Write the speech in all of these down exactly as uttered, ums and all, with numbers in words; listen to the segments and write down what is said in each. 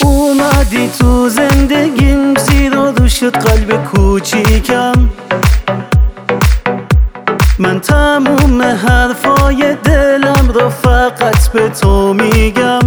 اومدی تو زندگیم، زیر و رو شد قلب کوچیکم. من تموم حرفای دلم رو فقط به تو میگم.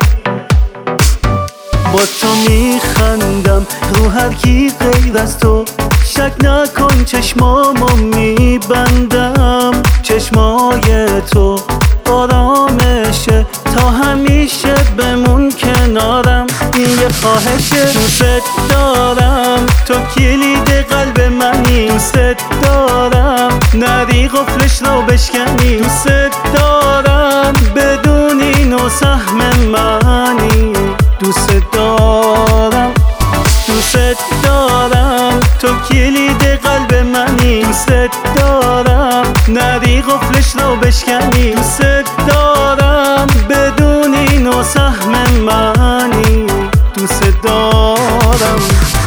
با تو میخندم رو هر کی غیر از تو. شک نکن چشمامو میبندم. چشمای تو آرامشه، تا همیشه بمون کنارم. این یه خواهشه، دوست دارم، تو کلید قلب منی. دوست دارم نری قفلش رو بشکنی. دوست دارم بدونی نو سهم منی. دوست دارم، دوست دارم، تو کلید قلب منی. دوست دارم نری قفلش رو بشکنی. دوست دارم بدونی نو سهم منی. دوست دارم.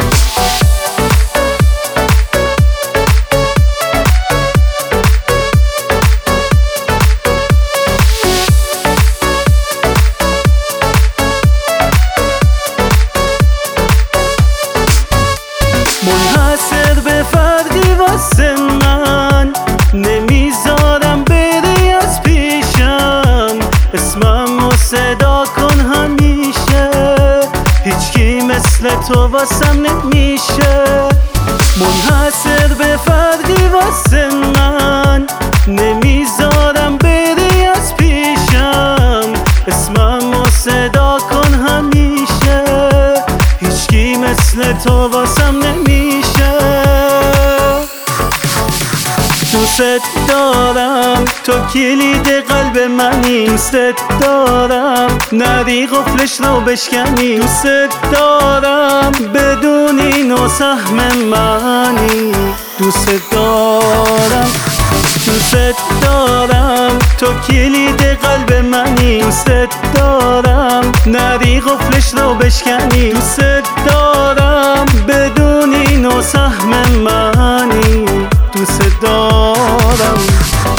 منحصر به فردی واسه من، نمیذارم بری از پیشم. اسممو صدا کن همیشه، هیچکی مثل تو واسم نمیشه. منحصر به فردی واسه من، نمیذارم بری از پیشم. اسممو صدا کن همیشه، هیچکی مثل تو واسم نمیشه. دوست دارم، تو کلید قلب منی. دوست دارم نری قفلش رو بشکنی. دوست دارم بدونی نو سهم منی. دوست دارم، دوست دارم، تو کلید قلب منی. دوست دارم نری قفلش رو بشکنی. دوست دارم بدونی نو سهم منی. دوست دارم.